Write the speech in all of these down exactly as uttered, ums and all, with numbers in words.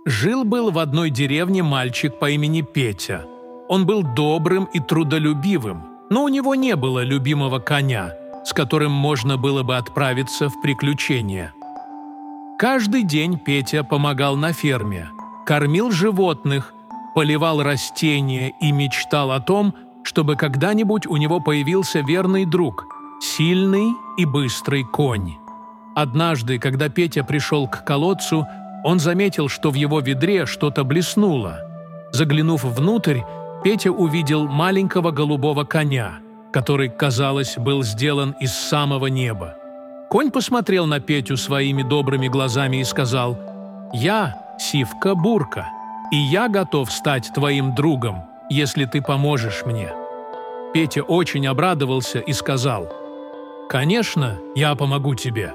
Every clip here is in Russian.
Жил-был в одной деревне мальчик по имени Петя. Он был добрым и трудолюбивым, но у него не было любимого коня, с которым можно было бы отправиться в приключения. Каждый день Петя помогал на ферме, кормил животных, поливал растения и мечтал о том, чтобы когда-нибудь у него появился верный друг – сильный и быстрый конь. Однажды, когда Петя пришел к колодцу, он заметил, что в его ведре что-то блеснуло. Заглянув внутрь, Петя увидел маленького голубого коня, который, казалось, был сделан из самого неба. Конь посмотрел на Петю своими добрыми глазами и сказал: «Я Сивка-Бурка, и я готов стать твоим другом, если ты поможешь мне». Петя очень обрадовался и сказал: «Конечно, я помогу тебе».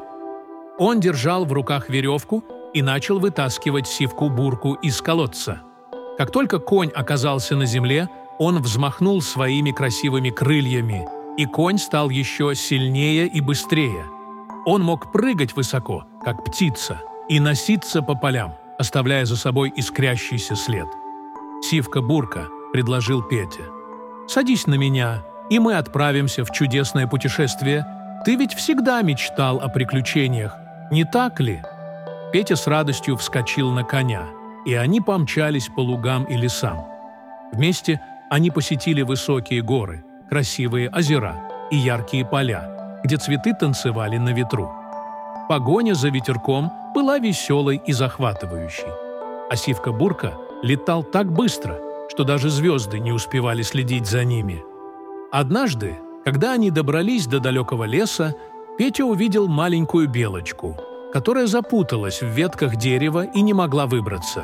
Он держал в руках веревку и начал вытаскивать Сивку-Бурку из колодца. Как только конь оказался на земле, он взмахнул своими красивыми крыльями, и конь стал еще сильнее и быстрее. Он мог прыгать высоко, как птица, и носиться по полям, оставляя за собой искрящийся след. «Сивка-Бурка», — предложил Петя, — «садись на меня, и мы отправимся в чудесное путешествие. Ты ведь всегда мечтал о приключениях, не так ли?» Петя с радостью вскочил на коня, и они помчались по лугам и лесам. Вместе они посетили высокие горы, красивые озера и яркие поля, где цветы танцевали на ветру. Погоня за ветерком была веселой и захватывающей, а Сивка-Бурка летал так быстро, что даже звезды не успевали следить за ними. Однажды, когда они добрались до далекого леса, Петя увидел маленькую белочку, которая запуталась в ветках дерева и не могла выбраться.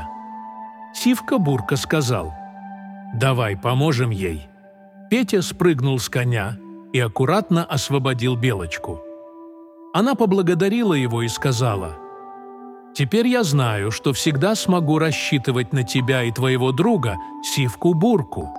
Сивка-Бурка сказал: «Давай поможем ей». Петя спрыгнул с коня и аккуратно освободил белочку. Она поблагодарила его и сказала: «Теперь я знаю, что всегда смогу рассчитывать на тебя и твоего друга Сивку-Бурку».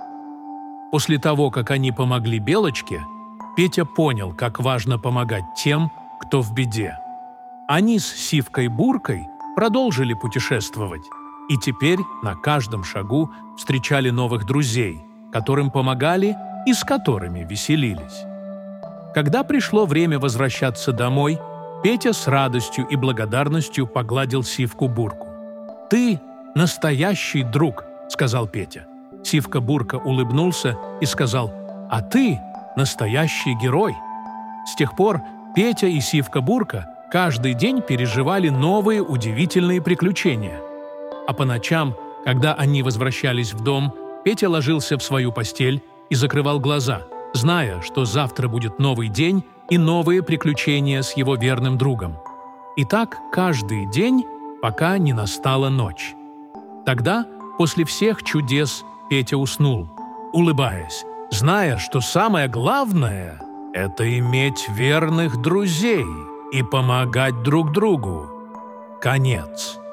После того, как они помогли белочке, Петя понял, как важно помогать тем, кто в беде. Они с Сивкой-Буркой продолжили путешествовать, и теперь на каждом шагу встречали новых друзей, которым помогали и с которыми веселились. Когда пришло время возвращаться домой, Петя с радостью и благодарностью погладил Сивку-Бурку. «Ты настоящий друг», — сказал Петя. Сивка-Бурка улыбнулся и сказал: «А ты настоящий герой». С тех пор Петя и Сивка-Бурка каждый день переживали новые удивительные приключения. А по ночам, когда они возвращались в дом, Петя ложился в свою постель и закрывал глаза, зная, что завтра будет новый день и новые приключения с его верным другом. И так каждый день, пока не настала ночь. Тогда, после всех чудес, Петя уснул, улыбаясь, зная, что самое главное – это иметь верных друзей и помогать друг другу. Конец.